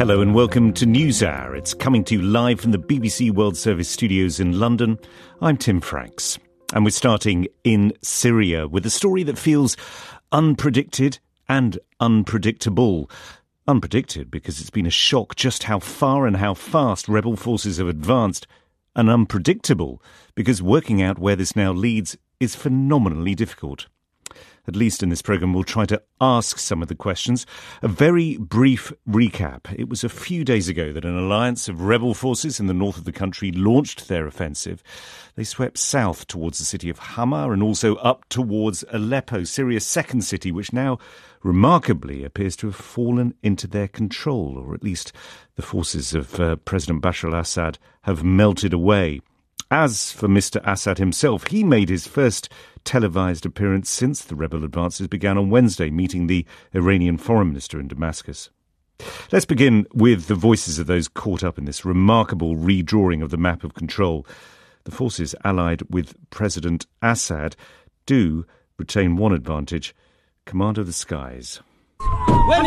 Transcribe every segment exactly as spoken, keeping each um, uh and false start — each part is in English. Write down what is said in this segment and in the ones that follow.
Hello and welcome to NewsHour. It's coming to you live from the B B C World Service studios in London. I'm Tim Franks. And we're starting in Syria with a story that feels unpredicted and unpredictable. Unpredicted because it's been a shock just how far and how fast rebel forces have advanced. And unpredictable because working out where this now leads is phenomenally difficult. At least in this programme, we'll try to ask some of the questions. A very brief recap. It was a few days ago that an alliance of rebel forces in the north of the country launched their offensive. They swept south towards the city of Hama and also up towards Aleppo, Syria's second city, which now remarkably appears to have fallen into their control, or at least the forces of uh, President Bashar al-Assad have melted away. As for Mister Assad himself, he made his first televised appearance since the rebel advances began on Wednesday, meeting the Iranian foreign minister in Damascus. Let's begin with the voices of those caught up in this remarkable redrawing of the map of control. The forces allied with President Assad do retain one advantage: command of the skies. And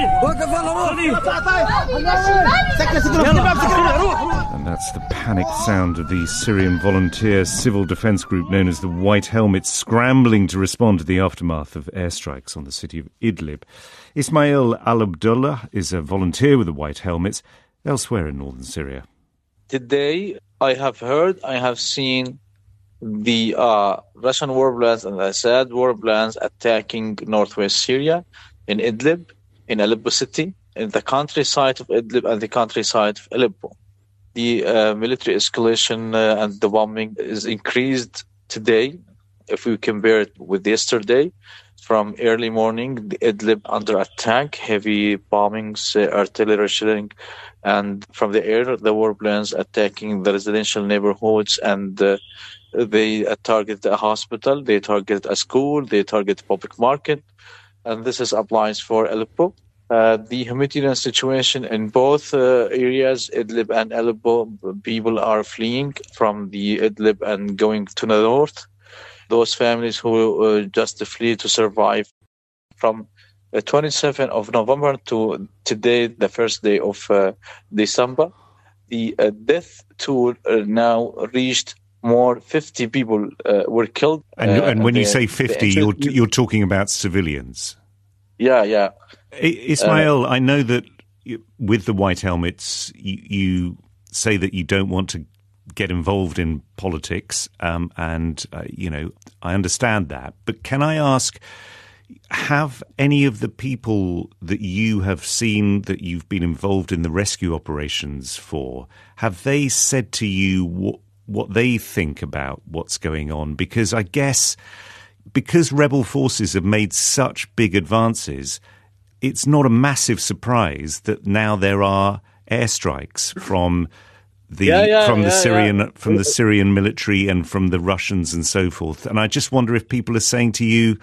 that's the panicked sound of the Syrian volunteer civil defence group known as the White Helmets, scrambling to respond to the aftermath of airstrikes on the city of Idlib. Ismail Al-Abdullah is a volunteer with the White Helmets elsewhere in northern Syria. Today, I have heard, I have seen the uh, Russian warplanes and the Assad warplanes attacking northwest Syria, in Idlib, in Aleppo city, in the countryside of Idlib and the countryside of Aleppo. The uh, military escalation uh, and the bombing is increased today, if we compare it with yesterday. From early morning, the Idlib under attack, heavy bombings, uh, artillery shelling, and from the air, the warplanes attacking the residential neighborhoods, and uh, they uh, target a hospital, they target a school, they target a public market. And this is applies for Aleppo. Uh, the humanitarian situation in both uh, areas, Idlib and Aleppo, people are fleeing from the Idlib and going to the north. Those families who uh, just flee to survive. From the twenty-seventh of November to today, the first day of uh, December, the uh, death toll uh, now reached more fifty people uh, were killed. And, uh, and when and you say fifty, you're, you're talking about civilians. Yeah, yeah. Ismail, uh, I know that you, with the White Helmets, you, you say that you don't want to get involved in politics, um, and, uh, you know, I understand that. But can I ask, have any of the people that you have seen that you've been involved in the rescue operations for, have they said to you what what they think about what's going on? Because I guess because rebel forces have made such big advances, it's not a massive surprise that now there are airstrikes from the yeah, yeah, from the yeah, Syrian yeah. from the Syrian military and from the Russians and so forth. And I just wonder if people are saying to you,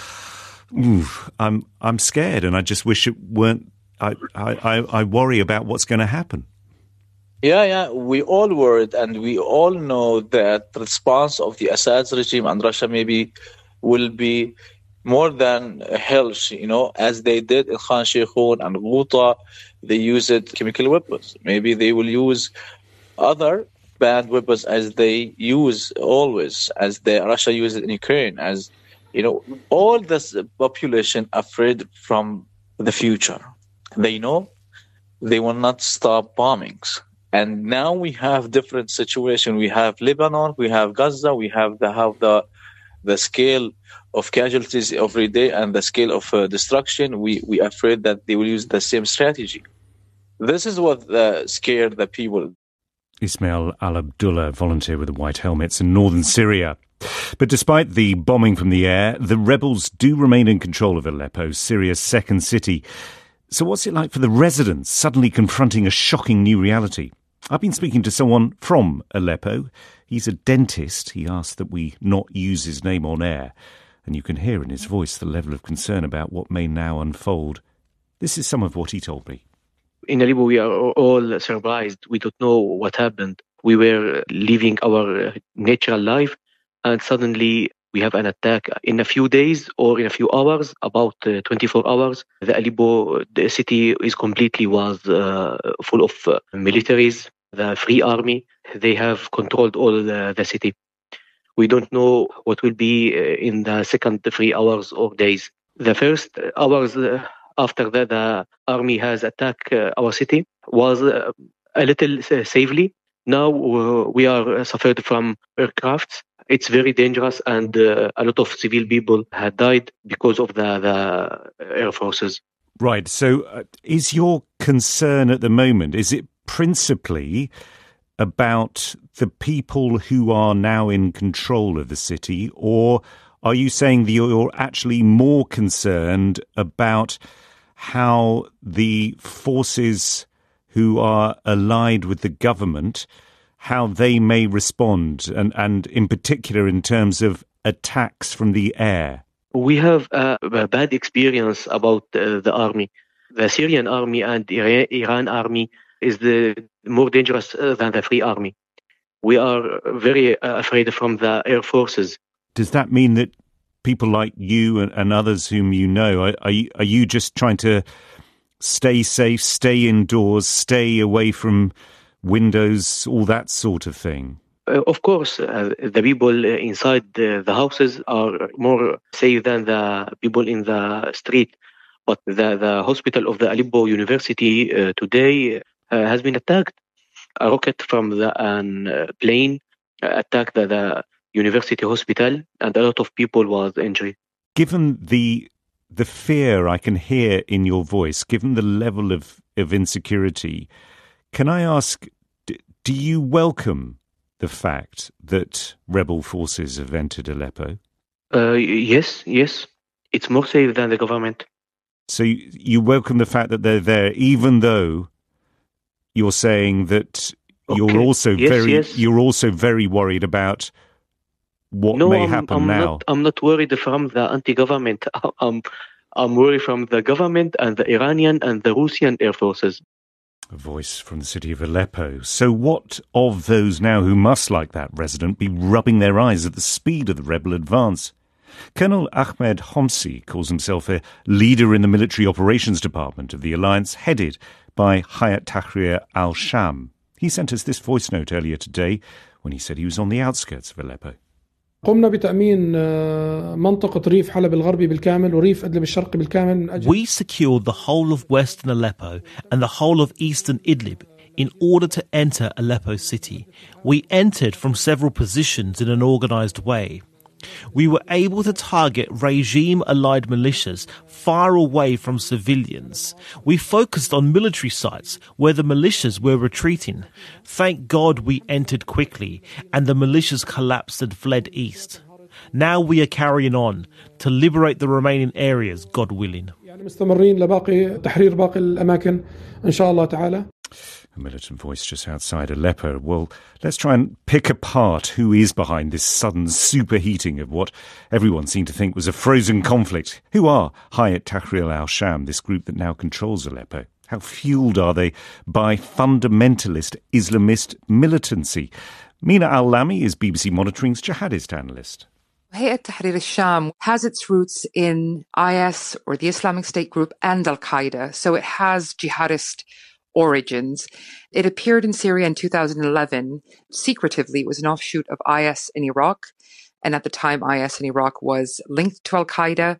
Ooh, I'm I'm scared and I just wish it weren't I, I, I worry about what's going to happen. Yeah, yeah, we all worried, and we all know that the response of the Assad regime and Russia maybe will be more than hellish, you know, as they did in Khan Sheikhoun and Ghouta. They used chemical weapons. Maybe they will use other bad weapons as they use always, as the Russia used in Ukraine. As you know, all this population afraid from the future. They know they will not stop bombings. And now we have different situation. We have Lebanon, we have Gaza, we have the have the the scale of casualties every day and the scale of uh, destruction. We we are afraid that they will use the same strategy. This is what uh, scared the people. Ismail Al-Abdullah, volunteer with the White Helmets in northern Syria. But despite the bombing from the air, the rebels do remain in control of Aleppo, Syria's second city. So what's it like for the residents suddenly confronting a shocking new reality? I've been speaking to someone from Aleppo. He's a dentist. He asked that we not use his name on air. And you can hear in his voice the level of concern about what may now unfold. This is some of what he told me. In Aleppo, we are all surprised. We don't know what happened. We were living our natural life, and suddenly we have an attack in a few days or in a few hours, about uh, twenty-four hours. The Aleppo the city is completely was uh, full of uh, militaries, the Free Army. They have controlled all the, the city. We don't know what will be uh, in the second three hours or days. The first hours uh, after that, the army has attacked uh, our city was uh, a little uh, safely. Now uh, we are uh, suffered from aircrafts. It's very dangerous, and uh, a lot of civil people had died because of the, the air forces. Right. So uh, is your concern at the moment, is it principally about the people who are now in control of the city, or are you saying that you're actually more concerned about how the forces who are allied with the government, how they may respond, and, and in particular in terms of attacks from the air? We have a, a bad experience about uh, the army. The Syrian army and Iran, Iran army is the more dangerous uh, than the Free Army. We are very uh, afraid from the air forces. Does that mean that people like you and, and others whom you know, are, are, you, are you just trying to stay safe, stay indoors, stay away from windows, all that sort of thing? Uh, of course, uh, the people inside the, the houses are more safe than the people in the street. But the, the hospital of the Aleppo University uh, today uh, has been attacked. A rocket from the an, uh, plane attacked the, the university hospital, and a lot of people was injured. Given the the fear I can hear in your voice, given the level of, of insecurity, can I ask, d- do you welcome the fact that rebel forces have entered Aleppo? Uh, yes, yes. It's more safe than the government. So you, you welcome the fact that they're there, even though you're saying that you're okay. also yes, very yes. you're also very worried about what no, may I'm, happen I'm now. Not, I'm not worried from the anti-government. I'm, I'm worried from the government and the Iranian and the Russian air forces. A voice from the city of Aleppo. So what of those now who must, like that resident, be rubbing their eyes at the speed of the rebel advance? Colonel Ahmed Homsi calls himself a leader in the military operations department of the alliance headed by Hayat Tahrir al-Sham. He sent us this voice note earlier today when he said he was on the outskirts of Aleppo. قمنا بتأمين منطقة ريف حلب الغربي بالكامل وريف إدلب الشرقي بالكامل من أجل We secured the whole of western Aleppo and the whole of eastern Idlib in order to enter Aleppo city. We entered from several positions in an organized way. We were able to target regime-allied militias far away from civilians. We focused on military sites where the militias were retreating. Thank God we entered quickly and the militias collapsed and fled east. Now we are carrying on to liberate the remaining areas, God willing. يعني مستمرين لباقي تحرير باقي الأماكن إن شاء الله تعالى. A militant voice just outside Aleppo. Well, let's try and pick apart who is behind this sudden superheating of what everyone seemed to think was a frozen conflict. Who are Hayat Tahrir al-Sham, this group that now controls Aleppo? How fueled are they by fundamentalist Islamist militancy? Mina Al-Lami is B B C Monitoring's jihadist analyst. Hayat Tahrir al-Sham has its roots in I S, or the Islamic State group, and Al-Qaeda, so it has jihadist origins. It appeared in Syria in two thousand eleven. Secretively, it was an offshoot of I S in Iraq, and at the time I S in Iraq was linked to Al-Qaeda.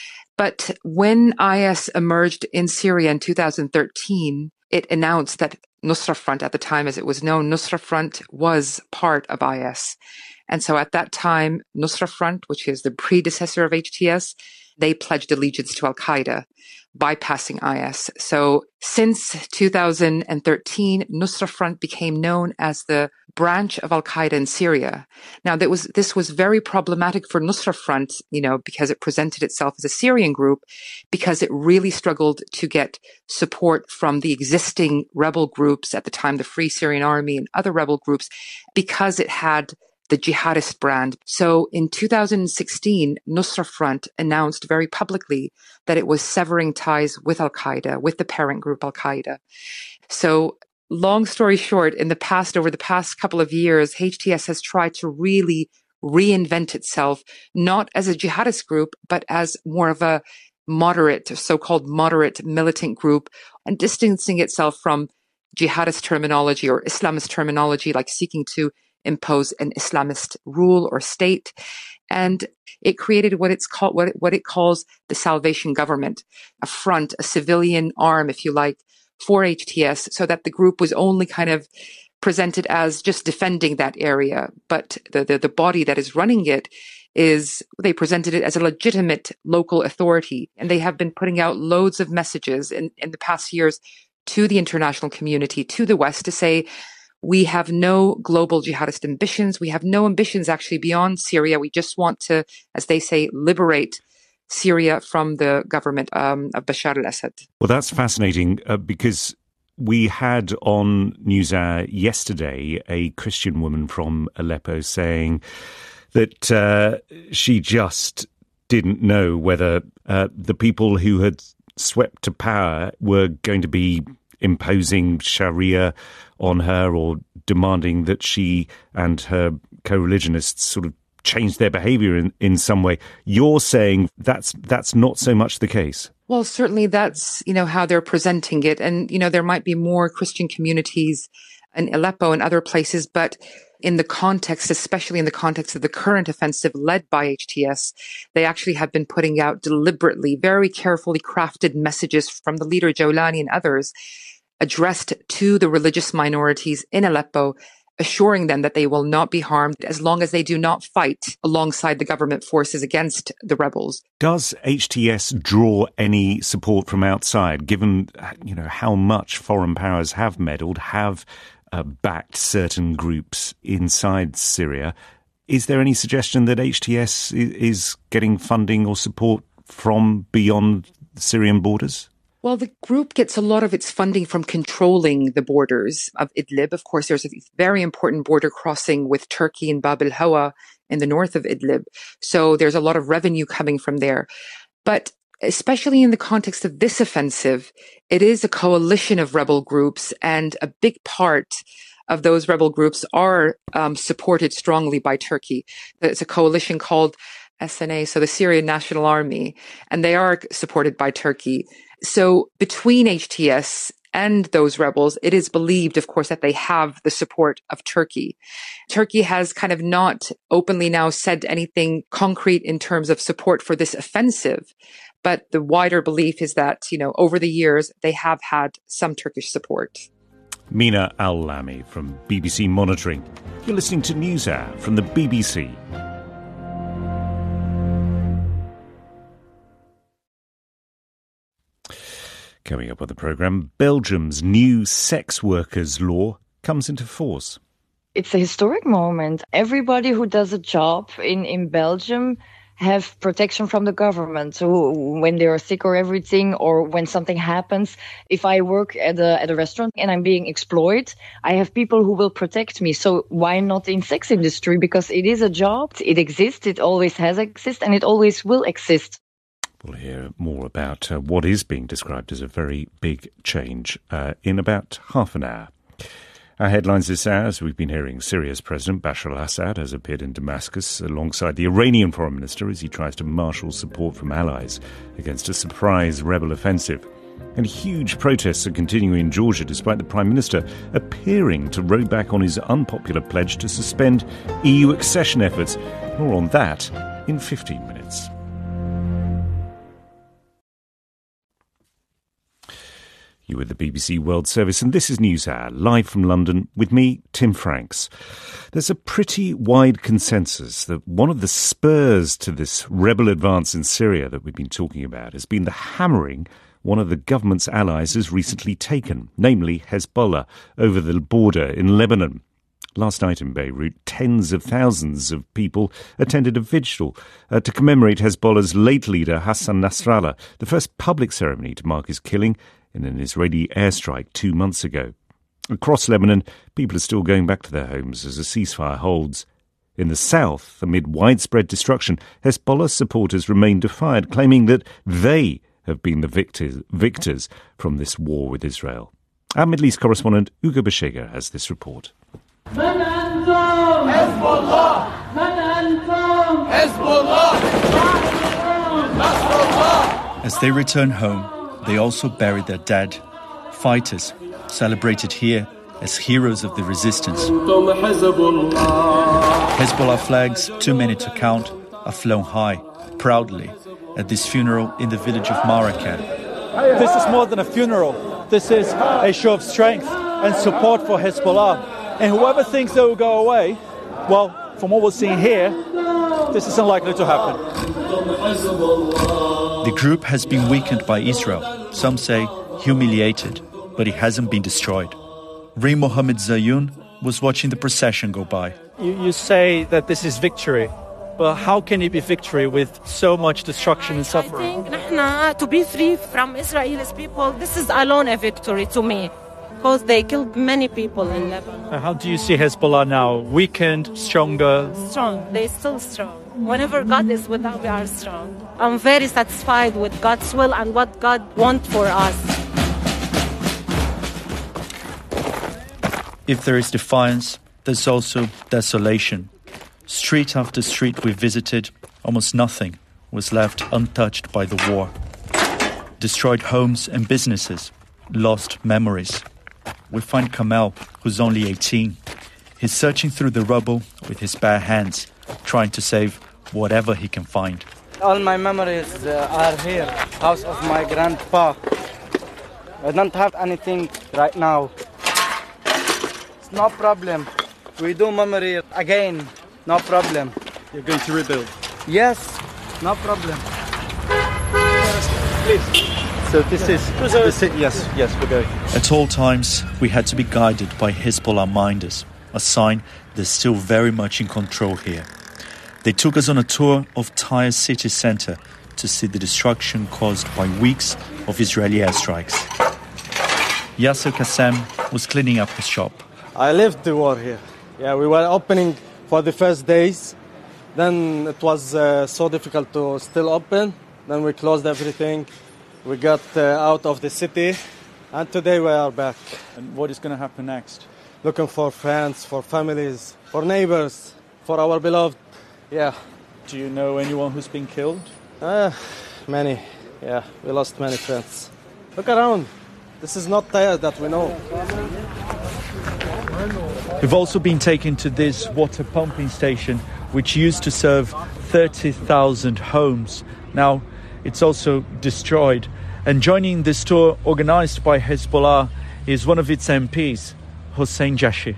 But when I S emerged in Syria in two thousand thirteen, it announced that Nusra Front, at the time as it was known, Nusra Front was part of I S. And so at that time, Nusra Front, which is the predecessor of H T S, they pledged allegiance to Al-Qaeda, bypassing I S. So since two thousand thirteen, Nusra Front became known as the branch of Al-Qaeda in Syria. Now, that was, this was very problematic for Nusra Front, you know, because it presented itself as a Syrian group, because it really struggled to get support from the existing rebel groups at the time, the Free Syrian Army and other rebel groups, because it had the jihadist brand. So in two thousand sixteen, Nusra Front announced very publicly that it was severing ties with Al-Qaeda, with the parent group Al-Qaeda. So long story short, in the past, over the past couple of years, H T S has tried to really reinvent itself, not as a jihadist group, but as more of a moderate, so-called moderate militant group, and distancing itself from jihadist terminology or Islamist terminology, like seeking to impose an Islamist rule or state. And it created what it's called, what it, what it calls the Salvation Government, a front, a civilian arm, if you like, for H T S, so that the group was only kind of presented as just defending that area. But the, the, the body that is running it is, they presented it as a legitimate local authority. And they have been putting out loads of messages in, in the past years to the international community, to the West, to say, we have no global jihadist ambitions. We have no ambitions actually beyond Syria. We just want to, as they say, liberate Syria from the government um, of Bashar al-Assad. Well, that's fascinating uh, because we had on NewsHour yesterday a Christian woman from Aleppo saying that uh, she just didn't know whether uh, the people who had swept to power were going to be imposing Sharia on her or demanding that she and her co-religionists sort of change their behavior in, in some way. You're saying that's that's not so much the case. Well, certainly that's, you know, how they're presenting it. And, you know, there might be more Christian communities in Aleppo and other places, but in the context, especially in the context of the current offensive led by H T S, they actually have been putting out deliberately, very carefully crafted messages from the leader Jawlani and others addressed to the religious minorities in Aleppo, assuring them that they will not be harmed as long as they do not fight alongside the government forces against the rebels. Does H T S draw any support from outside, given, you know, how much foreign powers have meddled, have uh, backed certain groups inside Syria? Is there any suggestion that H T S is getting funding or support from beyond Syrian borders? Well, the group gets a lot of its funding from controlling the borders of Idlib. Of course, there's a very important border crossing with Turkey and Bab al-Hawa in the north of Idlib. So there's a lot of revenue coming from there. But especially in the context of this offensive, it is a coalition of rebel groups, and a big part of those rebel groups are um, supported strongly by Turkey. It's a coalition called S N A, so the Syrian National Army, and they are supported by Turkey. So between H T S and those rebels, it is believed, of course, that they have the support of Turkey. Turkey has kind of not openly now said anything concrete in terms of support for this offensive, but the wider belief is that, you know, over the years, they have had some Turkish support. Mina Al-Lami from B B C Monitoring. You're listening to NewsHour from the B B C. Coming up on the programme, Belgium's new sex workers law comes into force. It's a historic moment. Everybody who does a job in, in Belgium have protection from the government. So when they are sick or everything, or when something happens, if I work at a, at a restaurant and I'm being exploited, I have people who will protect me. So why not in sex industry? Because it is a job. It exists. It always has existed, and it always will exist. We'll hear more about uh, what is being described as a very big change uh, in about half an hour. Our headlines this hour, as we've been hearing, Syria's President Bashar al-Assad has appeared in Damascus alongside the Iranian Foreign Minister as he tries to marshal support from allies against a surprise rebel offensive. And huge protests are continuing in Georgia despite the Prime Minister appearing to row back on his unpopular pledge to suspend E U accession efforts. More on that in fifteen minutes. You are the B B C World Service, and this is NewsHour, live from London, with me, Tim Franks. There's a pretty wide consensus that one of the spurs to this rebel advance in Syria that we've been talking about has been the hammering one of the government's allies has recently taken, namely Hezbollah, over the border in Lebanon. Last night in Beirut, tens of thousands of people attended a vigil uh, to commemorate Hezbollah's late leader, Hassan Nasrallah, the first public ceremony to mark his killing in an Israeli airstrike two months ago. Across Lebanon, people are still going back to their homes as a ceasefire holds. In the south, amid widespread destruction, Hezbollah supporters remain defiant, claiming that they have been the victors, victors from this war with Israel. Our Middle East correspondent, Ugo Bashega, has this report. As they return home, they also bury their dead. Fighters celebrated here as heroes of the resistance. Hezbollah flags, too many to count, are flown high, proudly, at this funeral in the village of Marrakech. This is more than a funeral. This is a show of strength and support for Hezbollah. And whoever thinks they will go away, well, from what we're seeing here, this is unlikely to happen. The group has been weakened by Israel, some say humiliated, but it hasn't been destroyed. Reem Mohammed Zayun was watching the procession go by. You, you say that this is victory, but how can it be victory with so much destruction and suffering? I think to be free from Israel's people, this is alone a victory to me, because they killed many people in Lebanon. How do you see Hezbollah now? Weakened, stronger? Strong. They're still strong. Whenever God is with us, we are strong. I'm very satisfied with God's will and what God wants for us. If there is defiance, there's also desolation. Street after street we visited, almost nothing was left untouched by the war. Destroyed homes and businesses, lost memories. We find Kamel, who's only eighteen. He's searching through the rubble with his bare hands, trying to save whatever he can find. All my memories uh, are here, house of my grandpa. I don't have anything right now. It's no problem. We do memory again, no problem. You're going to rebuild? Yes, no problem. Please. So this is, this is, yes, yes, we're going. At all times, we had to be guided by Hezbollah minders, a sign they're still very much in control here. They took us on a tour of Tyre city centre to see the destruction caused by weeks of Israeli airstrikes. Yasser Kassem was cleaning up his shop. I lived the war here. Yeah, we were opening for the first days. Then it was uh, so difficult to still open. Then we closed everything. We got uh, out of the city. And today we are back. And what is going to happen next? Looking for friends, for families, for neighbors, for our beloved. Yeah. Do you know anyone who's been killed? Uh, many. Yeah, we lost many friends. Look around. This is not Tyre that we know. We've also been taken to this water pumping station, which used to serve thirty thousand homes. Now it's also destroyed. And joining this tour organised by Hezbollah is one of its M Ps, Hossein Jashi.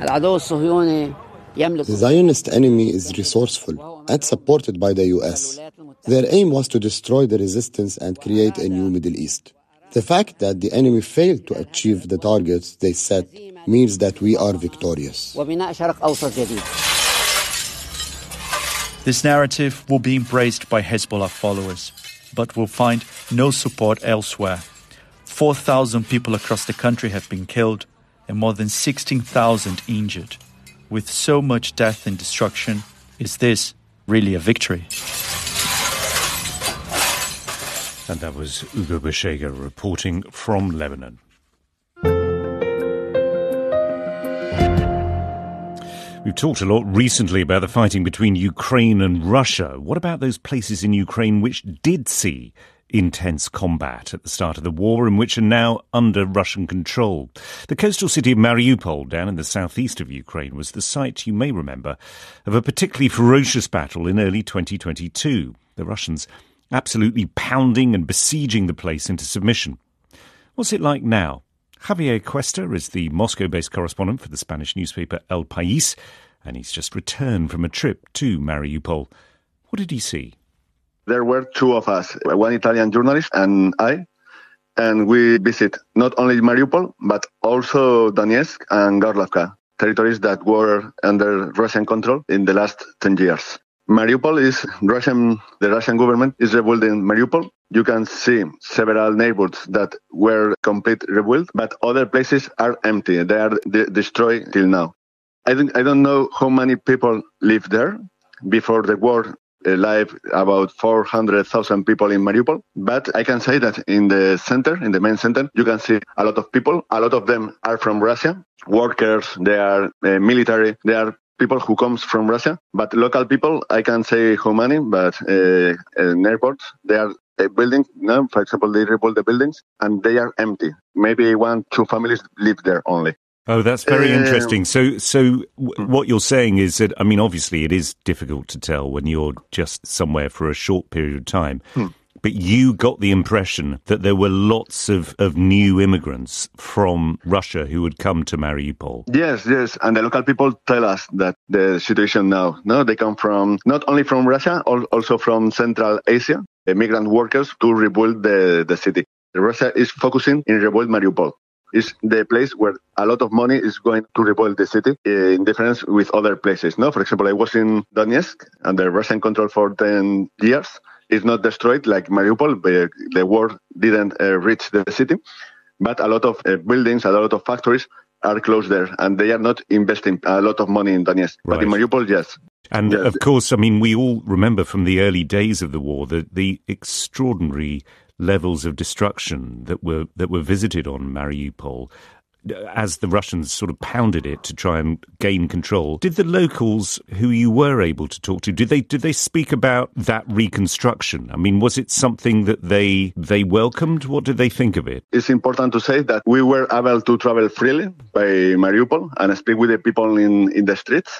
The Zionist enemy is resourceful and supported by the U S. Their aim was to destroy the resistance and create a new Middle East. The fact that the enemy failed to achieve the targets they set means that we are victorious. This narrative will be embraced by Hezbollah followers, but will find no support elsewhere. four thousand people across the country have been killed and more than sixteen thousand injured. With so much death and destruction, is this really a victory? And that was Ugo Bashega reporting from Lebanon. We've talked a lot recently about the fighting between Ukraine and Russia. What about those places in Ukraine which did see intense combat at the start of the war and which are now under Russian control? The coastal city of Mariupol, down in the southeast of Ukraine, was the site, you may remember, of a particularly ferocious battle in early twenty twenty-two. The Russians absolutely pounding and besieging the place into submission. What's it like now? Javier Cuesta is the Moscow-based correspondent for the Spanish newspaper El País, and he's just returned from a trip to Mariupol. What did he see? There were two of us, one Italian journalist and I, and we visit not only Mariupol, but also Donetsk and Gorlovka, territories that were under Russian control in the last ten years. Mariupol is Russian, the Russian government is rebuilding Mariupol. You can see several neighborhoods that were complete rebuilt, but other places are empty. They are de- destroyed till now. I think I don't know how many people live there. Before the war, uh, live about four hundred thousand people in Mariupol. But I can say that in the center, in the main center, you can see a lot of people. A lot of them are from Russia. Workers, they are uh, military, they are people who comes from Russia. But local people, I can't say how many, but uh, in airports, they are a building, no? For example, they rebuild the buildings and they are empty. Maybe one, two families live there only. Oh, that's very Um, interesting. So, so w- what you're saying is that, I mean, obviously it is difficult to tell when you're just somewhere for a short period of time. Hmm. But you got the impression that there were lots of, of new immigrants from Russia who would come to Mariupol. Yes, yes. And the local people tell us that the situation now, no, they come from, not only from Russia, al- also from Central Asia, the migrant workers to rebuild the, the city. Russia is focusing in rebuild Mariupol. It's the place where a lot of money is going to rebuild the city, in difference with other places. No, for example, I was in Donetsk under Russian control for ten years. It's not destroyed like Mariupol. The, the war didn't uh, reach the city, but a lot of uh, buildings, a lot of factories are closed there, and they are not investing a lot of money in Donetsk. Right. But in Mariupol, yes. And yes. of course, I mean, we all remember from the early days of the war the, the extraordinary levels of destruction that were that were visited on Mariupol as the Russians sort of pounded it to try and gain control. Did the locals who you were able to talk to, did they did they speak about that reconstruction? I mean, was it something that they they welcomed? What did they think of it? It's important to say that we were able to travel freely by Mariupol and speak with the people in, in the streets.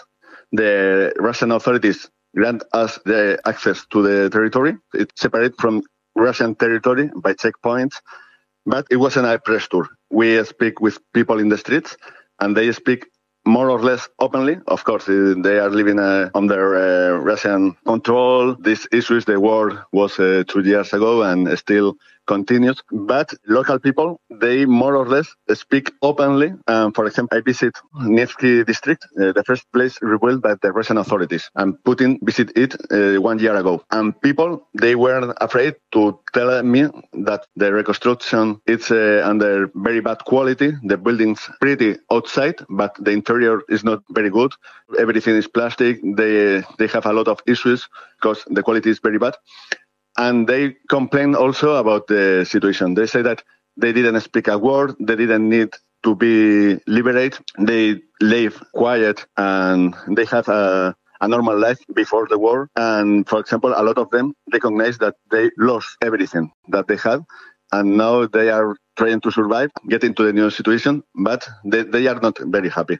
The Russian authorities grant us the access to the territory. It's separate from Russian territory by checkpoints, but it wasn't a press tour. We speak with people in the streets, and they speak more or less openly. Of course, they are living uh, under uh, Russian control. These issues, the war was uh, two years ago and still continues. But local people, they more or less speak openly. Um, for example, I visit Nevsky district, uh, the first place rebuilt by the Russian authorities. And Putin visited it uh, one year ago. And people, they were afraid to tell me that the reconstruction is uh, under very bad quality. The building's pretty outside, but the interior is not very good. Everything is plastic. They they have a lot of issues because the quality is very bad. And they complain also about the situation. They say that they didn't speak a word. They didn't need to be liberated. They live quiet and they have a, a normal life before the war. And for example, a lot of them recognize that they lost everything that they had. And now they are trying to survive, get into the new situation, but they, they are not very happy.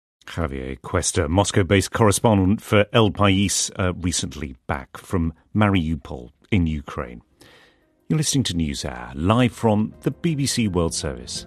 Javier Cuesta, Moscow-based correspondent for El País, uh, recently back from Mariupol in Ukraine. You're listening to NewsHour, live from the B B C World Service.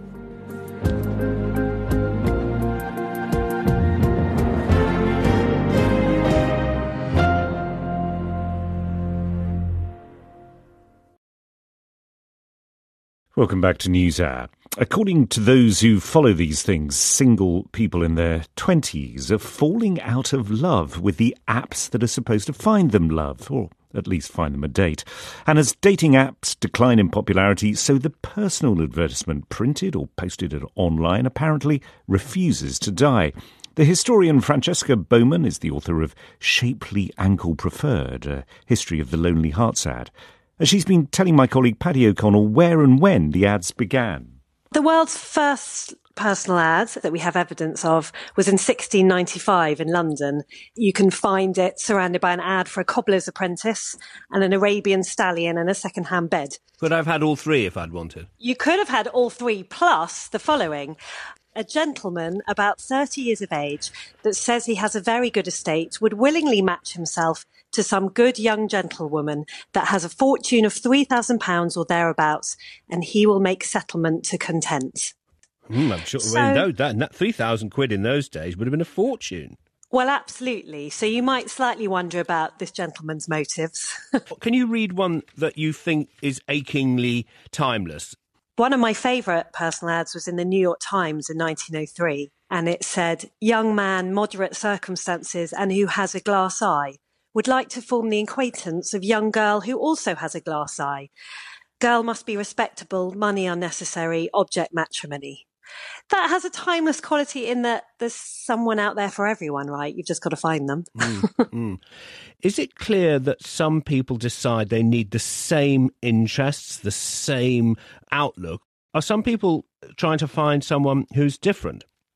Welcome back to NewsHour. According to those who follow these things, single people in their twenties are falling out of love with the apps that are supposed to find them love, or at least find them a date. And as dating apps decline in popularity, so the personal advertisement printed or posted online apparently refuses to die. The historian Francesca Bowman is the author of Shapely Ankle Preferred, a history of the lonely hearts ad. She's been telling my colleague Paddy O'Connell where and when the ads began. The world's first personal ad that we have evidence of was in sixteen ninety-five in London. You can find it surrounded by an ad for a cobbler's apprentice and an Arabian stallion and a second-hand bed. Could I have had all three if I'd wanted? You could have had all three plus the following. A gentleman about thirty years of age that says he has a very good estate would willingly match himself to some good young gentlewoman that has a fortune of three thousand pounds or thereabouts, and he will make settlement to content. Mm, I'm sure So- well, no, that, that three thousand quid in those days would have been a fortune. Well, absolutely. So you might slightly wonder about this gentleman's motives. Can you read one that you think is achingly timeless? One of my favourite personal ads was in the New York Times in nineteen oh three, and it said, "Young man, moderate circumstances and who has a glass eye, would like to form the acquaintance of young girl who also has a glass eye. Girl must be respectable, money unnecessary, object matrimony." That has a timeless quality in that there's someone out there for everyone, right? You've just got to find them. Mm, mm. Is it clear that some people decide they need the same interests, the same outlook? Are some people trying to find someone who's different?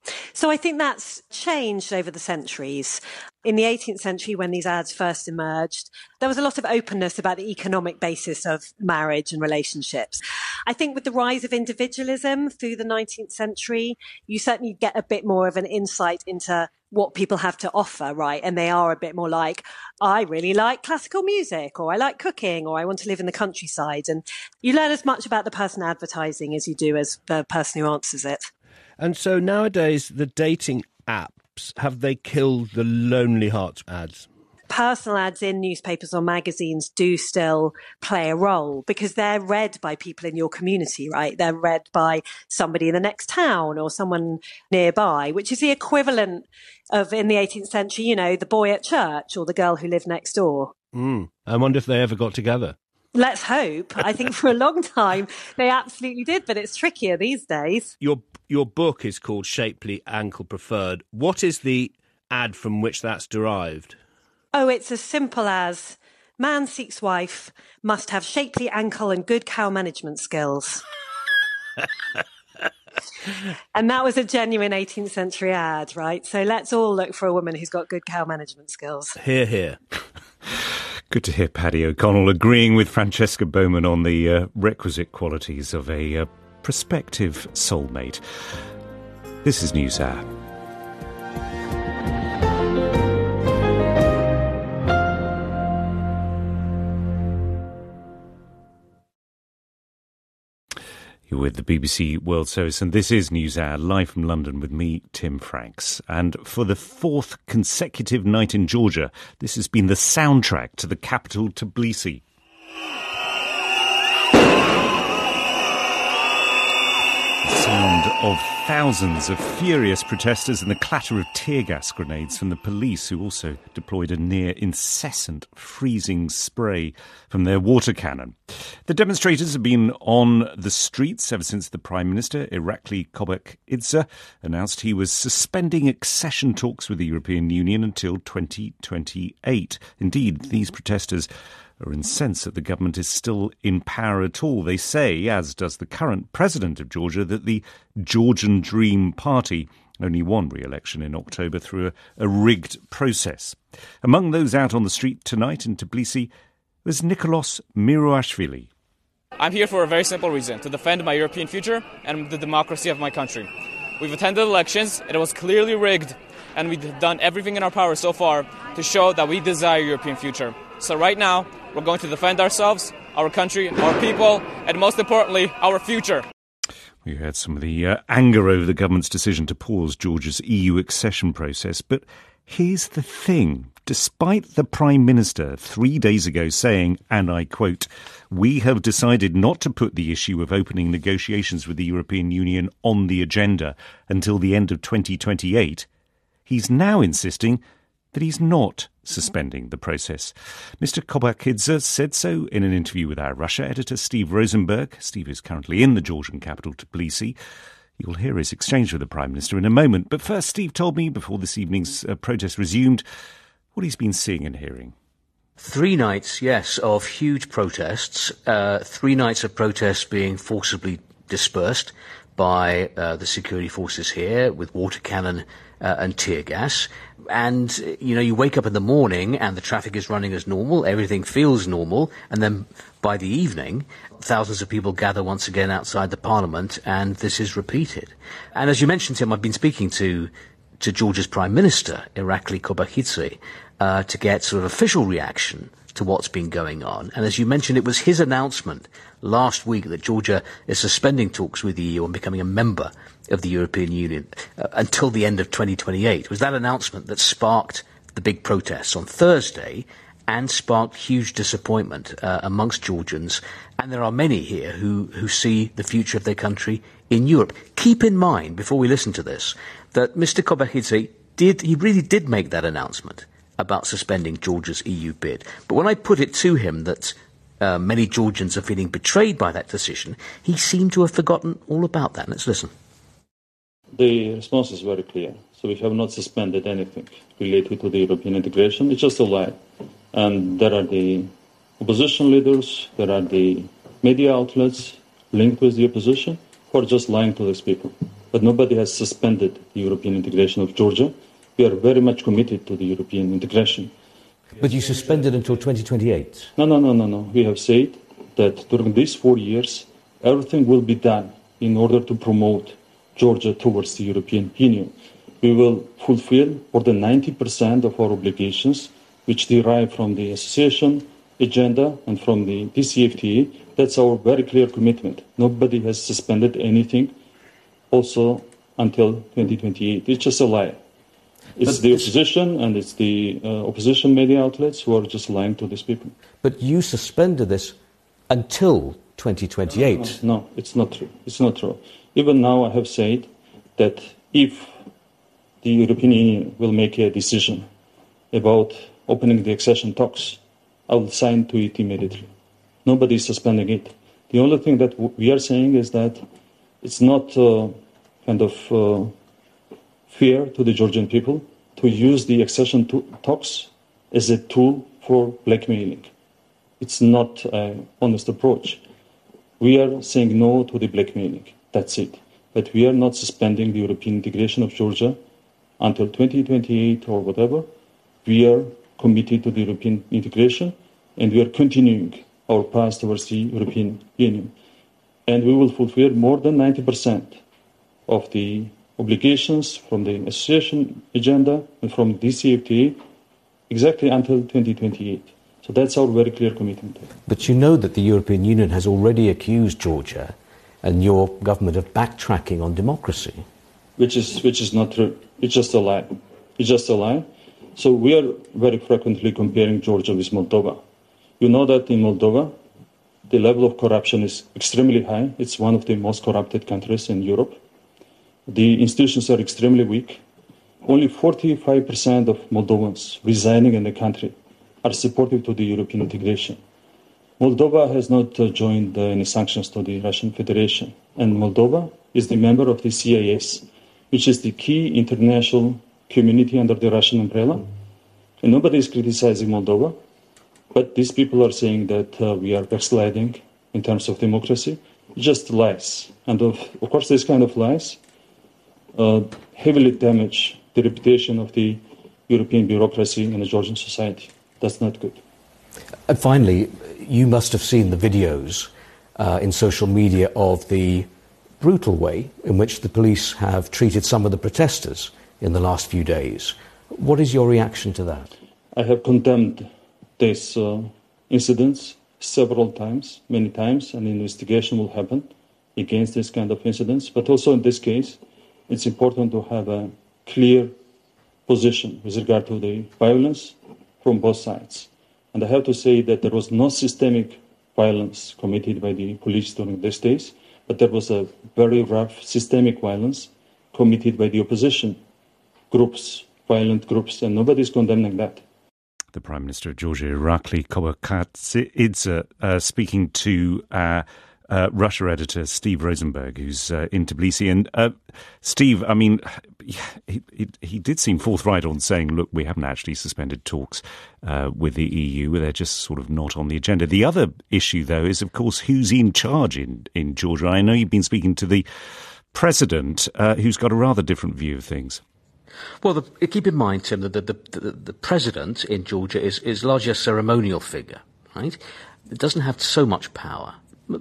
So I think that's changed over the centuries. In the eighteenth century, when these ads first emerged, there was a lot of openness about the economic basis of marriage and relationships. I think with the rise of individualism through the nineteenth century, you certainly get a bit more of an insight into what people have to offer, right? And they are a bit more like, I really like classical music, or I like cooking, or I want to live in the countryside. And you learn as much about the person advertising as you do as the person who answers it. And so nowadays, the dating apps, have they killed the Lonely Hearts ads? Personal ads in newspapers or magazines do still play a role because they're read by people in your community, right? They're read by somebody in the next town or someone nearby, which is the equivalent of, in the eighteenth century, you know, the boy at church or the girl who lived next door. Mm. I wonder if they ever got together. Let's hope. I think for a long time they absolutely did, but it's trickier these days. Your your book is called Shapely Ankle Preferred. What is the ad from which that's derived? Oh, it's as simple as man seeks wife, must have shapely ankle and good cow management skills. And that was a genuine eighteenth century ad, right? So let's all look for a woman who's got good cow management skills. Hear, hear. Good to hear Paddy O'Connell agreeing with Francesca Bowman on the uh, requisite qualities of a uh, prospective soulmate. This is NewsHour. You're with the B B C World Service, and this is NewsHour, live from London with me, Tim Franks. And for the fourth consecutive night in Georgia, this has been the soundtrack to the capital, Tbilisi. The sound of thousands of furious protesters and the clatter of tear gas grenades from the police, who also deployed a near incessant freezing spray from their water cannon. The demonstrators have been on the streets ever since the Prime Minister, Irakli Kobakidze, announced he was suspending accession talks with the European Union until twenty twenty-eight. Indeed, these protesters are incensed that the government is still in power at all. They say, as does the current president of Georgia, that the Georgian Dream Party only won re-election in October through a, a rigged process. Among those out on the street tonight in Tbilisi was Nikolos Mirouashvili. I'm here for a very simple reason, to defend my European future and the democracy of my country. We've attended elections, it was clearly rigged, and we've done everything in our power so far to show that we desire a European future. So right now, we're going to defend ourselves, our country, our people, and most importantly, our future. We heard some of the uh, anger over the government's decision to pause Georgia's E U accession process. But here's the thing. Despite the Prime Minister three days ago saying, and I quote, "We have decided not to put the issue of opening negotiations with the European Union on the agenda until the end of twenty twenty-eight, he's now insisting that he's not suspending the process. Mister Kobakidze said so in an interview with our Russia editor, Steve Rosenberg. Steve is currently in the Georgian capital, Tbilisi. You'll hear his exchange with the Prime Minister in a moment. But first, Steve told me, before this evening's uh, protest resumed, what he's been seeing and hearing. Three nights, yes, of huge protests. Uh, three nights of protests being forcibly dispersed by uh, the security forces here with water cannon uh, and tear gas. And, you know, you wake up in the morning and the traffic is running as normal, everything feels normal, and then by the evening, thousands of people gather once again outside the parliament, and this is repeated. And as you mentioned, Tim, I've been speaking to to Georgia's Prime Minister, Irakli Kobakidze, uh, to get sort of official reaction to what's been going on. And as you mentioned, it was his announcement last week that Georgia is suspending talks with the E U and becoming a member of the European Union uh, until the end of twenty twenty-eight. It was that announcement that sparked the big protests on Thursday and sparked huge disappointment uh, amongst Georgians. And there are many here who, who see the future of their country in Europe. Be in mind, before we listen to this, that Mister Kobakidze did, he really did make that announcement about suspending Georgia's E U bid. But when I put it to him that uh, many Georgians are feeling betrayed by that decision, he seemed to have forgotten all about that. Let's listen. The response is very clear. So we have not suspended anything related to the European integration. It's just a lie. And there are the opposition leaders, there are the media outlets linked with the opposition who are just lying to these people. but nobody has suspended the European integration of Georgia. We are very much committed to the European integration. But you suspended until twenty twenty-eight? No, no, no, no, no. We have said that during these four years, everything will be done in order to promote Georgia towards the European Union. We will fulfill more than ninety percent of our obligations, which derive from the association agenda and from the D C F T A. That's our very clear commitment. Nobody has suspended anything also until twenty twenty-eight. It's just a lie. It's but the opposition and it's the uh, opposition media outlets who are just lying to these people. But you suspended this until twenty twenty-eight. No, no, it's not true. It's not true. Even now I have said that if the European Union will make a decision about opening the accession talks, I will sign to it immediately. Nobody is suspending it. The only thing that w- we are saying is that it's not uh, kind of uh, fair to the Georgian people to use the accession to- talks as a tool for blackmailing. It's not an honest approach. We are saying no to the blackmailing. That's it. But we are not suspending the European integration of Georgia until twenty twenty-eight or whatever. We are committed to the European integration, and we are continuing our path towards the European Union. And we will fulfill more than ninety percent of the obligations from the association agenda and from D C F T A exactly until twenty twenty-eight. So that's our very clear commitment. But you know that the European Union has already accused Georgia and your government of backtracking on democracy. Which is, which is not true. It's just a lie. It's just a lie. So we are very frequently comparing Georgia with Moldova. You know that in Moldova, the level of corruption is extremely high. It's one of the most corrupted countries in Europe. The institutions are extremely weak. Only forty-five percent of Moldovans residing in the country are supportive to the European integration. Moldova has not uh, joined uh, any sanctions to the Russian Federation. And Moldova is the member of the C I S, which is the key international community under the Russian umbrella. And nobody is criticizing Moldova. But these people are saying that uh, we are backsliding in terms of democracy. Just lies. And of, of course, this kind of lies uh, heavily damage the reputation of the European bureaucracy in the Georgian society. That's not good. And finally, you must have seen the videos uh, in social media of the brutal way in which the police have treated some of the protesters in the last few days. What is your reaction to that? I have condemned these uh, incidents several times, many times, and investigation will happen against this kind of incidents. But also in this case, it's important to have a clear position with regard to the violence from both sides. And I have to say that there was no systemic violence committed by the police during these days, but there was a very rough systemic violence committed by the opposition groups, violent groups, and nobody is condemning that. The Prime Minister of Georgia, Irakli Koakatsidze, uh, speaking to uh, uh, Russia editor Steve Rosenberg, who's uh, in Tbilisi. And uh, Steve, I mean, he, he, he did seem forthright on saying, look, we haven't actually suspended talks uh, with the E U. They're just sort of not on the agenda. The other issue, though, is, of course, who's in charge in, in Georgia. I know you've been speaking to the president, uh, who's got a rather different view of things. Well, the, keep in mind, Tim, that the, the, the, the president in Georgia is, is largely a ceremonial figure, right? It doesn't have so much power.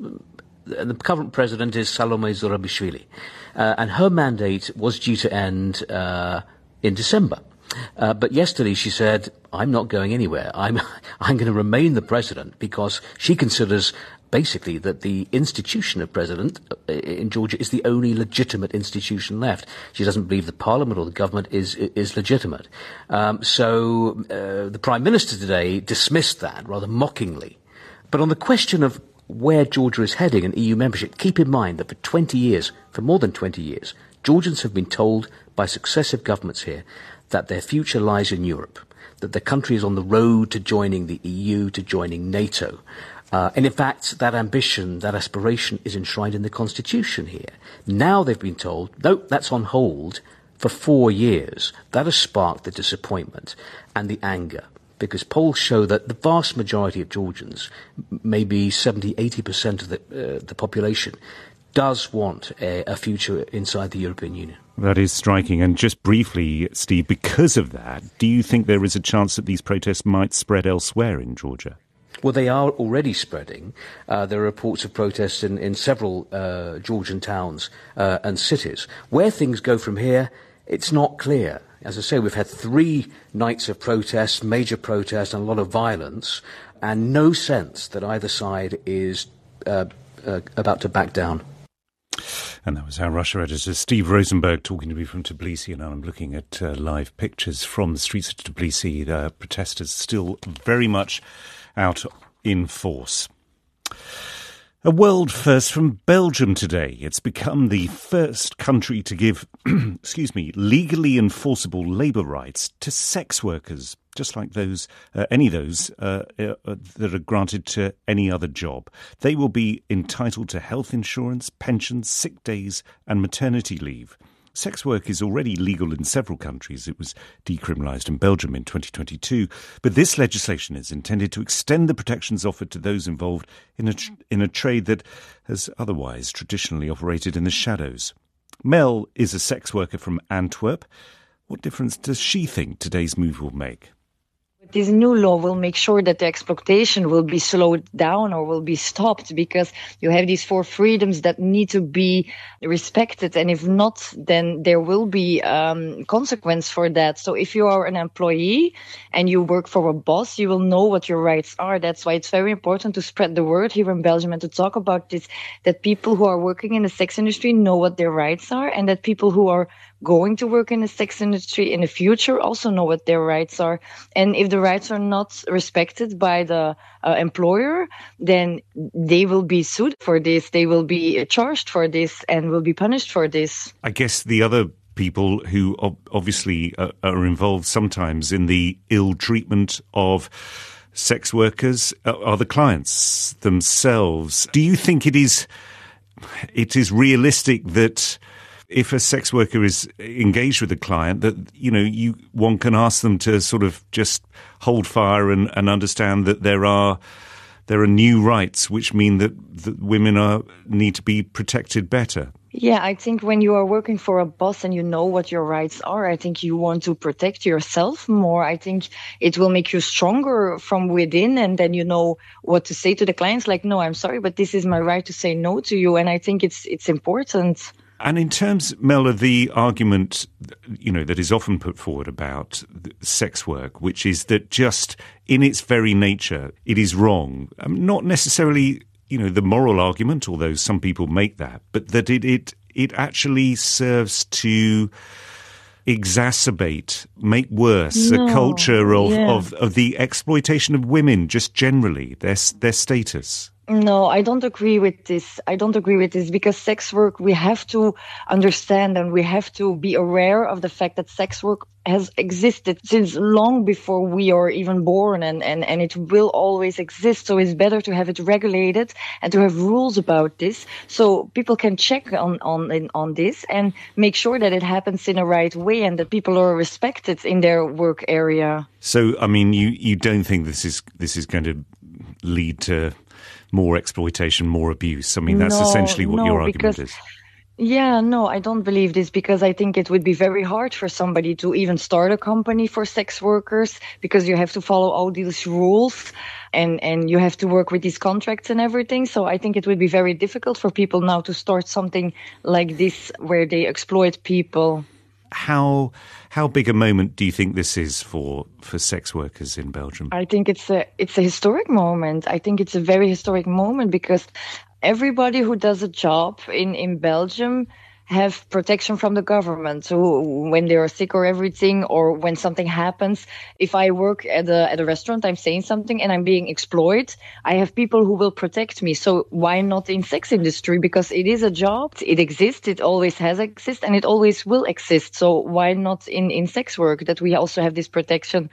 The current president is Salome Zurabishvili, uh, and her mandate was due to end uh, in December. Uh, but yesterday she said, I'm not going anywhere. I'm, I'm going to remain the president, because she considers basically that the institution of president in Georgia is the only legitimate institution left. She doesn't believe the parliament or the government is is legitimate. Um, so uh, the prime minister today dismissed that rather mockingly. But on the question of where Georgia is heading in E U membership, keep in mind that for twenty years, for more than twenty years, Georgians have been told by successive governments here that their future lies in Europe, that the country is on the road to joining the E U, to joining NATO. Uh, and in fact, that ambition, that aspiration is enshrined in the Constitution here. Now they've been told, no, that's on hold for four years. That has sparked the disappointment and the anger, because polls show that the vast majority of Georgians, maybe seventy, eighty percent of the, uh, the population, does want a, a future inside the European Union. That is striking. And just briefly, Steve, because of that, do you think there is a chance that these protests might spread elsewhere in Georgia? Well, they are already spreading. Uh, there are reports of protests in, in several uh, Georgian towns uh, and cities. Where things go from here, it's not clear. As I say, we've had three nights of protests, major protests, and a lot of violence, and no sense that either side is uh, uh, about to back down. And that was our Russia editor, Steve Rosenberg, talking to me from Tbilisi. And I'm looking at uh, live pictures from the streets of Tbilisi. The protesters still very much out in force. A world first from Belgium today. It's become the first country to give, excuse me, legally enforceable labour rights to sex workers, just like those, uh, any of those uh, uh, that are granted to any other job. They will be entitled to health insurance, pensions, sick days and maternity leave. Sex work is already legal in several countries. It was decriminalised in Belgium in twenty twenty-two. But this legislation is intended to extend the protections offered to those involved in a, tr- in a trade that has otherwise traditionally operated in the shadows. Mel is a sex worker from Antwerp. What difference does she think today's move will make? This new law will make sure that the exploitation will be slowed down or will be stopped, because you have these four freedoms that need to be respected. And if not, then there will be um, consequence for that. So if you are an employee and you work for a boss, you will know what your rights are. That's why it's very important to spread the word here in Belgium and to talk about this, that people who are working in the sex industry know what their rights are, and that people who are going to work in the sex industry in the future also know what their rights are. And if the rights are not respected by the uh, employer, then they will be sued for this, they will be charged for this and will be punished for this. I guess the other people who ob- obviously uh, are involved sometimes in the ill treatment of sex workers uh, are the clients themselves. Do you think it is it is realistic that if a sex worker is engaged with a client, that, you know, you one can ask them to sort of just hold fire and, and understand that there are there are new rights which mean that, that women are need to be protected better? Yeah, I think when you are working for a boss and you know what your rights are, I think you want to protect yourself more. I think it will make you stronger from within, and then you know what to say to the clients, like, no, I'm sorry, but this is my right to say no to you. And I think it's it's important. And in terms, Mel, of the argument, you know, that is often put forward about sex work, which is that just in its very nature, it is wrong. Um, not necessarily, you know, the moral argument, although some people make that, but that it it, it actually serves to exacerbate, make worse no, a culture of, yeah. of, of the exploitation of women just generally, their their status. No, I don't agree with this. I don't agree with this because sex work, we have to understand and we have to be aware of the fact that sex work has existed since long before we are even born, and, and, and it will always exist. So it's better to have it regulated and to have rules about this so people can check on, on, on this and make sure that it happens in the right way and that people are respected in their work area. So, I mean, you, you don't think this is this is going to lead to more exploitation, more abuse? I mean, that's no, essentially what no, your argument because, is. Yeah, no, I don't believe this because I think it would be very hard for somebody to even start a company for sex workers because you have to follow all these rules and, and you have to work with these contracts and everything. So I think it would be very difficult for people now to start something like this where they exploit people. How how big a moment do you think this is for, for sex workers in Belgium? I think it's a it's a historic moment. I think it's a very historic moment because everybody who does a job in, in Belgium have protection from the government. So when they are sick or everything, or when something happens, if I work at a at a restaurant, I'm saying something and I'm being exploited, I have people who will protect me. So why not in sex industry? Because it is a job, it exists, it always has existed, and it always will exist. So why not in, in sex work that we also have this protection?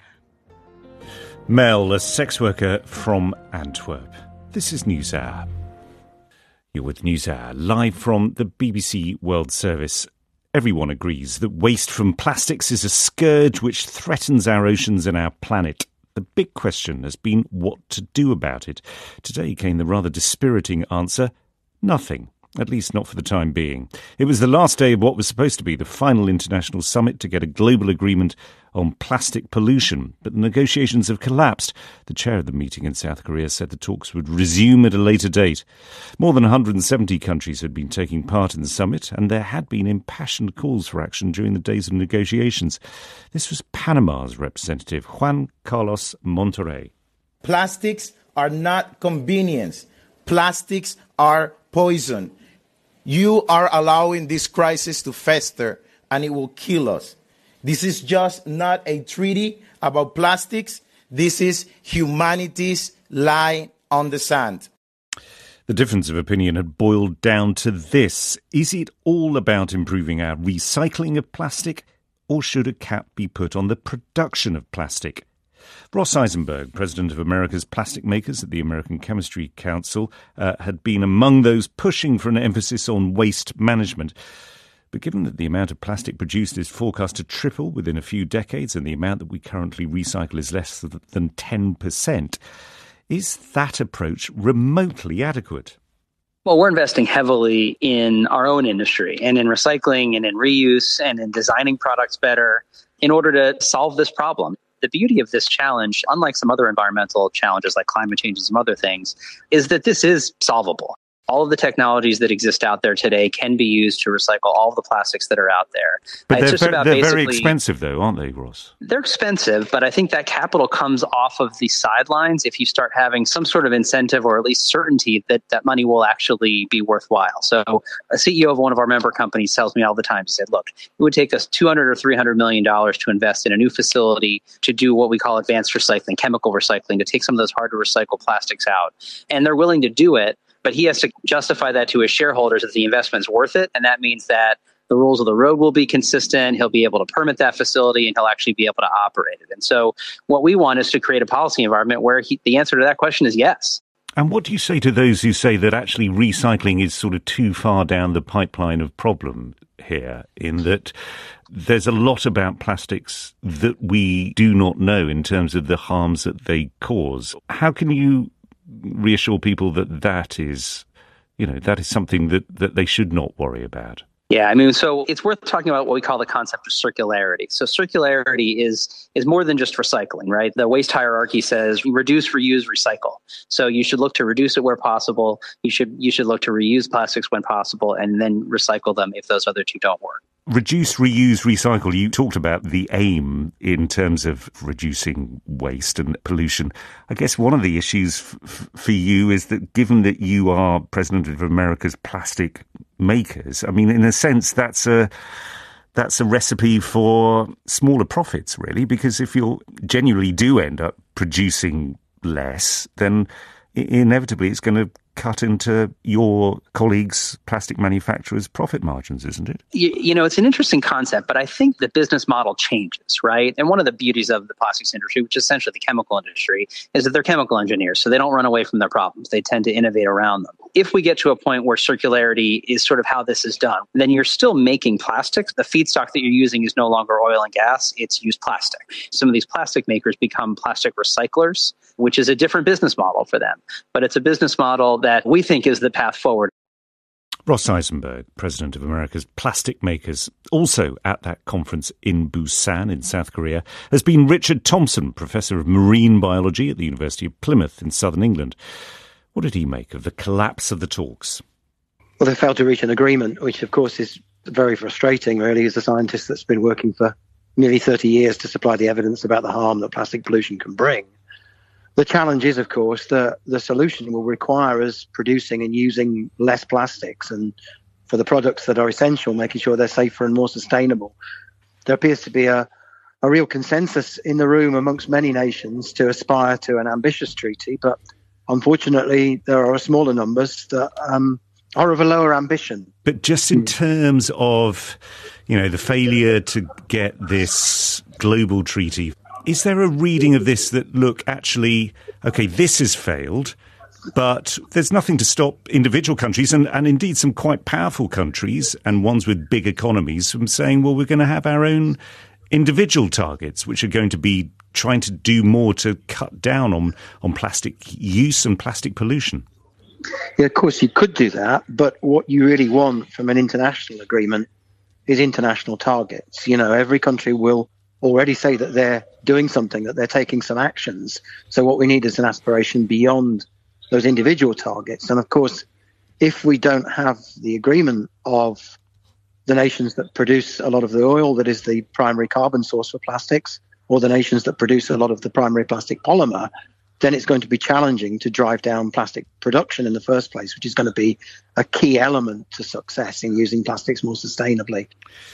Mel, a sex worker from Antwerp. This is NewsHour. You're with NewsHour, live from the B B C World Service. Everyone agrees that waste from plastics is a scourge which threatens our oceans and our planet. The big question has been what to do about it. Today came the rather dispiriting answer, nothing. at least not for the time being. It was the last day of what was supposed to be the final international summit to get a global agreement on plastic pollution, but the negotiations have collapsed. The chair of the meeting in South Korea said the talks would resume at a later date. More than one hundred seventy countries had been taking part in the summit, and there had been impassioned calls for action during the days of negotiations. This was Panama's representative, Juan Carlos Monterrey. Plastics are not convenience. Plastics are poison. You are allowing this crisis to fester, and it will kill us. This is just not a treaty about plastics. This is humanity's line on the sand. The difference of opinion had boiled down to this. Is it all about improving our recycling of plastic, or should a cap be put on the production of plastic? Ross Eisenberg, president of America's Plastic Makers at the American Chemistry Council, uh, had been among those pushing for an emphasis on waste management. But given that the amount of plastic produced is forecast to triple within a few decades and the amount that we currently recycle is less than ten percent, is that approach remotely adequate? Well, we're investing heavily in our own industry and in recycling and in reuse and in designing products better in order to solve this problem. The beauty of this challenge, unlike some other environmental challenges like climate change and some other things, is that this is solvable. All of the technologies that exist out there today can be used to recycle all of the plastics that are out there. But uh, they're, just very, about they're very basically, expensive, though, aren't they, Ross? They're expensive, but I think that capital comes off of the sidelines if you start having some sort of incentive or at least certainty that that money will actually be worthwhile. So a C E O of one of our member companies tells me all the time, he said, look, it would take us two hundred or three hundred million dollars to invest in a new facility to do what we call advanced recycling, chemical recycling, to take some of those hard to recycle plastics out. And they're willing to do it. But he has to justify that to his shareholders that the investment's worth it. And that means that the rules of the road will be consistent. He'll be able to permit that facility and he'll actually be able to operate it. And so what we want is to create a policy environment where he, the answer to that question is yes. And what do you say to those who say that actually recycling is sort of too far down the pipeline of problem here, in that there's a lot about plastics that we do not know in terms of the harms that they cause? How can you reassure people that that is, you know, that is something that, that they should not worry about? Yeah, I mean, so it's worth talking about what we call the concept of circularity. So circularity is is more than just recycling, right? The waste hierarchy says reduce, reuse, recycle. So you should look to reduce it where possible. You should you should look to reuse plastics when possible, and then recycle them if those other two don't work. Reduce, reuse, recycle. You talked about the aim in terms of reducing waste and pollution. I guess one of the issues f- for you is that given that you are president of America's Plastic Makers, I mean, in a sense, that's a that's a recipe for smaller profits, really, because if you genuinely do end up producing less, then inevitably it's going to cut into your colleagues' plastic manufacturers' profit margins, isn't it? You, you know, it's an interesting concept, but I think the business model changes, right? And one of the beauties of the plastics industry, which is essentially the chemical industry, is that they're chemical engineers, so they don't run away from their problems. They tend to innovate around them. If we get to a point where circularity is sort of how this is done, then you're still making plastics. The feedstock that you're using is no longer oil and gas, it's used plastic. Some of these plastic makers become plastic recyclers, which is a different business model for them. But it's a business model that we think is the path forward. Ross Eisenberg, president of America's Plastic Makers, also at that conference in Busan in South Korea, has been Richard Thompson, professor of marine biology at the University of Plymouth in southern England. What did he make of the collapse of the talks? Well, they failed to reach an agreement, which of course is very frustrating, really, as a scientist that's been working for nearly thirty years to supply the evidence about the harm that plastic pollution can bring. The challenge is, of course, that the solution will require us producing and using less plastics, and for the products that are essential, making sure they're safer and more sustainable. There appears to be a, a real consensus in the room amongst many nations to aspire to an ambitious treaty, but unfortunately there are smaller numbers that um, are of a lower ambition. But just in terms of, you know, the failure to get this global treaty, is there a reading of this that, look, actually, OK, this has failed, but there's nothing to stop individual countries and, and indeed some quite powerful countries and ones with big economies from saying, well, we're going to have our own individual targets, which are going to be trying to do more to cut down on, on plastic use and plastic pollution? Yeah, of course you could do that, but what you really want from an international agreement is international targets. You know, every country will already say that they're doing something, that they're taking some actions. So what we need is an aspiration beyond those individual targets. And of course, if we don't have the agreement of the nations that produce a lot of the oil that is the primary carbon source for plastics, or the nations that produce a lot of the primary plastic polymer, then it's going to be challenging to drive down plastic production in the first place, which is going to be a key element to success in using plastics more sustainably.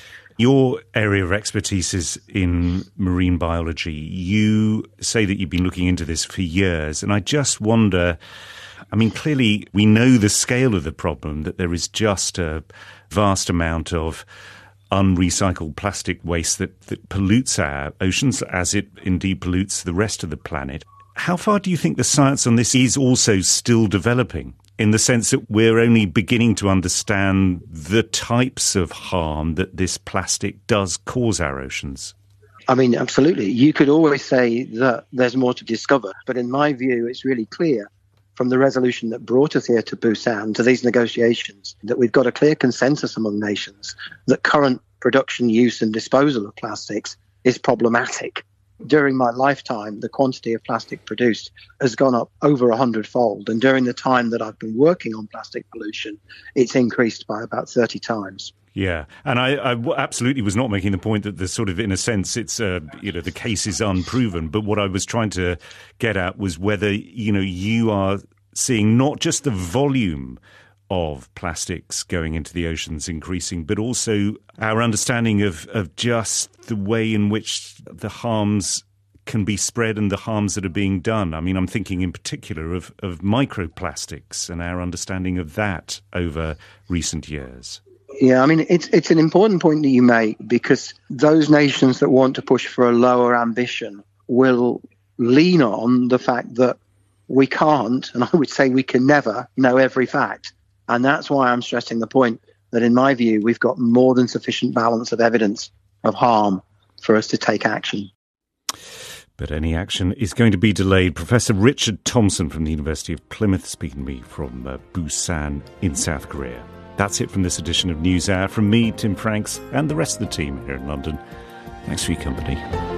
Your area of expertise is in marine biology. You say that you've been looking into this for years, and I just wonder, I mean, clearly we know the scale of the problem, that there is just a vast amount of unrecycled plastic waste that, that pollutes our oceans, as it indeed pollutes the rest of the planet. How far do you think the science on this is also still developing, in the sense that we're only beginning to understand the types of harm that this plastic does cause our oceans? I mean, absolutely. You could always say that there's more to discover, but in my view, it's really clear from the resolution that brought us here to Busan, to these negotiations, that we've got a clear consensus among nations that current production, use and disposal of plastics is problematic. During my lifetime, the quantity of plastic produced has gone up over a hundredfold. And during the time that I've been working on plastic pollution, it's increased by about thirty times. Yeah, and I, I absolutely was not making the point that the sort of, in a sense, it's, uh, you know, the case is unproven. But what I was trying to get at was whether, you know, you are seeing not just the volume of plastics going into the oceans increasing, but also our understanding of, of just the way in which the harms can be spread and the harms that are being done. I mean, I'm thinking in particular of, of microplastics and our understanding of that over recent years. Yeah, I mean, it's it's an important point that you make, because those nations that want to push for a lower ambition will lean on the fact that we can't, and I would say we can never, know every fact. And that's why I'm stressing the point that, in my view, we've got more than sufficient balance of evidence of harm for us to take action. But any action is going to be delayed. Professor Richard Thompson from the University of Plymouth speaking to me from uh, Busan in South Korea. That's it from this edition of NewsHour. From me, Tim Franks, and the rest of the team here in London. Thanks for your company.